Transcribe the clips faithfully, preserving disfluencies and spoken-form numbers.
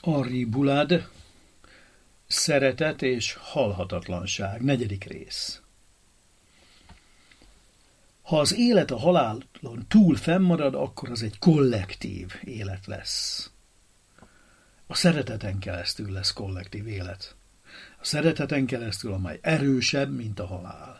Henri Boulade, Szeretet és halhatatlanság, negyedik rész. Ha az élet a halálon túl fennmarad, akkor az egy kollektív élet lesz. A szereteten keresztül lesz kollektív élet. A szereteten keresztül, amely erősebb, mint a halál.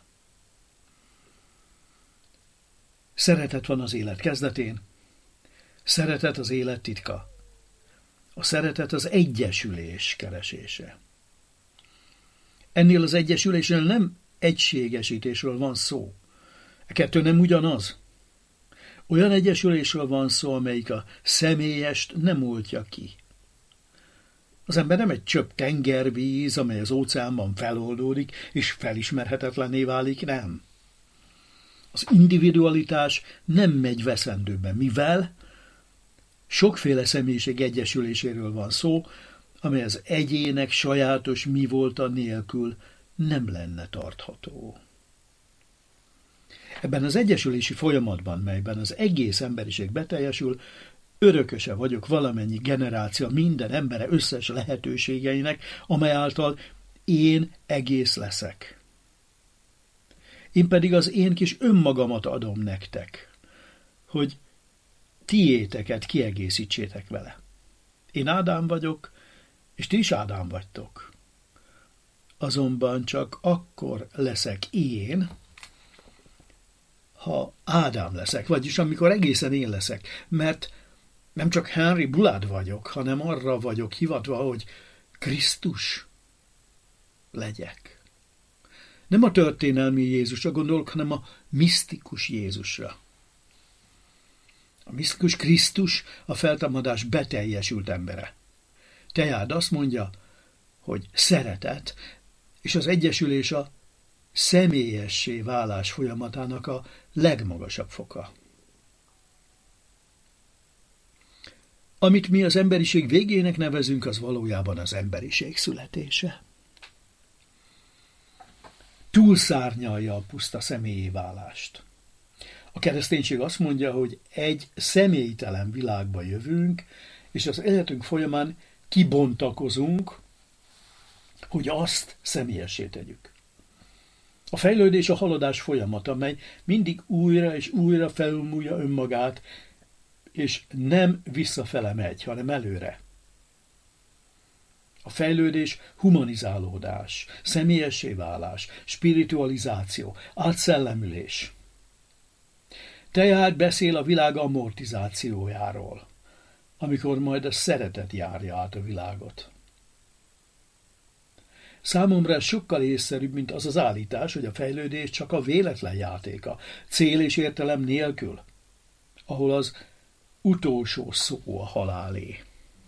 Szeretet van az élet kezdetén. Szeretet az élet titka. A szeretet az egyesülés keresése. Ennél az egyesülésnél nem egységesítésről van szó. A kettő nem ugyanaz. Olyan egyesülésről van szó, amelyik a személyest nem oltja ki. Az ember nem egy csöpp tengervíz, amely az óceánban feloldódik, és felismerhetetlenné válik, nem. Az individualitás nem megy veszendőbe, mivel sokféle személyiség egyesüléséről van szó, amely az egyének sajátos mi volta nélkül nem lenne tartható. Ebben az egyesülési folyamatban, melyben az egész emberiség beteljesül, örököse vagyok valamennyi generáció minden embere összes lehetőségeinek, amely által én egész leszek. Én pedig az én kis önmagamat adom nektek, hogy tiéteket kiegészítsétek vele. Én Ádám vagyok, és ti is Ádám vagytok. Azonban csak akkor leszek én, ha Ádám leszek, vagyis amikor egészen én leszek, mert nem csak Henri Boulade vagyok, hanem arra vagyok hivatva, hogy Krisztus legyek. Nem a történelmi Jézusra gondolok, hanem a misztikus Jézusra. A misztikus Krisztus a feltámadás beteljesült embere. Tehát azt mondja, hogy szeretet, és az egyesülés a személyessé válás folyamatának a legmagasabb foka. Amit mi az emberiség végének nevezünk, az valójában az emberiség születése. Túlszárnyalja a puszta személyi válást. A kereszténység azt mondja, hogy egy személytelen világba jövünk, és az életünk folyamán kibontakozunk, hogy azt személyessé tegyük. A fejlődés a haladás folyamata, amely mindig újra és újra felülmúlja önmagát, és nem visszafele megy, hanem előre. A fejlődés humanizálódás, személyessé válás, spiritualizáció, átszellemülés. Tehát beszél a világ amortizációjáról, amikor majd a szeretet járja át a világot. Számomra ez sokkal észszerűbb, mint az az állítás, hogy a fejlődés csak a véletlen játéka, cél és értelem nélkül, ahol az utolsó szó a halálé.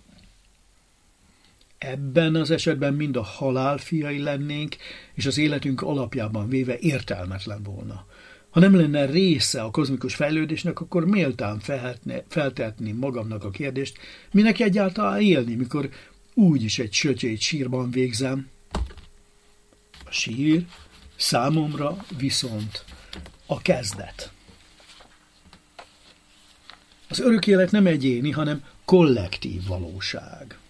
Ebben az esetben mind a halál fiai lennénk, és az életünk alapjában véve értelmetlen volna. Ha nem lenne része a kozmikus fejlődésnek, akkor méltán feltehetném magamnak a kérdést, minek egyáltalán élni, mikor úgyis egy sötét sírban végzem. A sír számomra viszont a kezdet. Az örök élet nem egyéni, hanem kollektív valóság.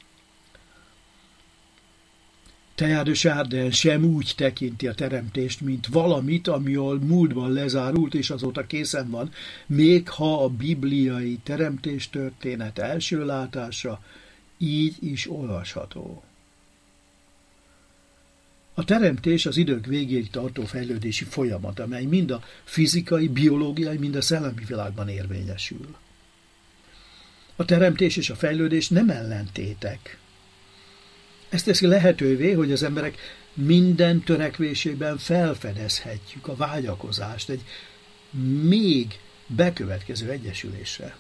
Teilhard de Chardin sem úgy tekinti a teremtést, mint valamit, ami a múltban lezárult, és azóta készen van, még ha a bibliai teremtéstörténet első látása így is olvasható. A teremtés az idők végéig tartó fejlődési folyamat, amely mind a fizikai, biológiai, mind a szellemi világban érvényesül. A teremtés és a fejlődés nem ellentétek. Ez teszi lehetővé, hogy az emberek minden törekvésében felfedezhetjük a vágyakozást egy még bekövetkező egyesülésre.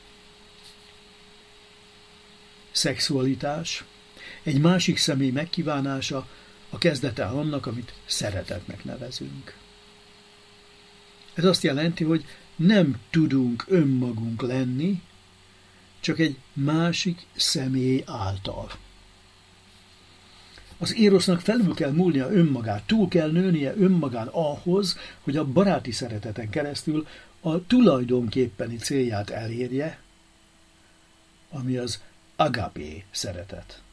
Szexualitás, egy másik személy megkívánása, a kezdete annak, amit szeretetnek nevezünk. Ez azt jelenti, hogy nem tudunk önmagunk lenni, csak egy másik személy által. Az érosznak felül kell múlnia önmagát, túl kell nőnie önmagán ahhoz, hogy a baráti szereteten keresztül a tulajdonképpeni célját elérje, ami az agapé szeretet.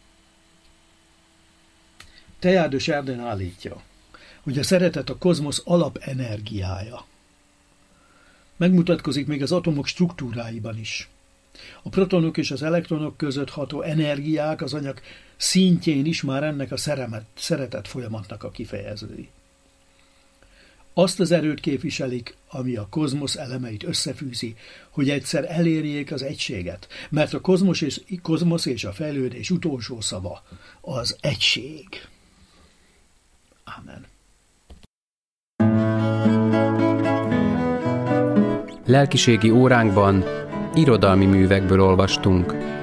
Teilhard de Chardin állítja, hogy a szeretet a kozmosz alapenergiája. Megmutatkozik még az atomok struktúráiban is. A protonok és az elektronok között ható energiák az anyag szintjén is már ennek a szeremet, szeretet folyamatnak a kifejezői. Azt az erőt képviselik, ami a kozmosz elemeit összefűzi, hogy egyszer elérjék az egységet, mert a kozmosz és, kozmosz és a fejlődés utolsó szava az egység. Ámen. Lelkiségi óránkban irodalmi művekből olvastunk.